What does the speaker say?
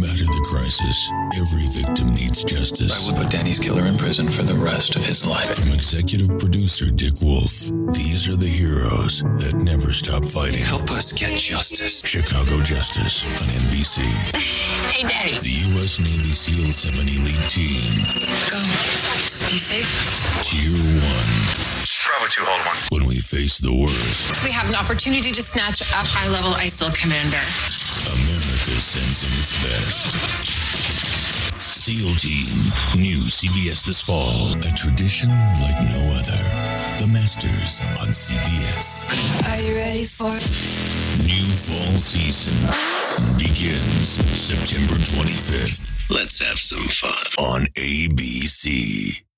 matter the crisis, every victim needs justice. I would put Danny's killer in prison for the rest of his life. From executive producer Dick Wolf, these are the heroes that never stop fighting. Help us get justice. Chicago Justice on NBC. Hey, Daddy. The U.S. Navy SEAL 7 Elite Team. Go. Just be safe. Tier 1. Bravo 2, hold 1. When we face the worst, We have an opportunity to snatch a high-level ISIL commander. America sends in its best. SEAL Team. New CBS this fall. A tradition like no other. The Masters on CBS. Are you ready for New fall season begins September 25th. Let's have some fun on ABC.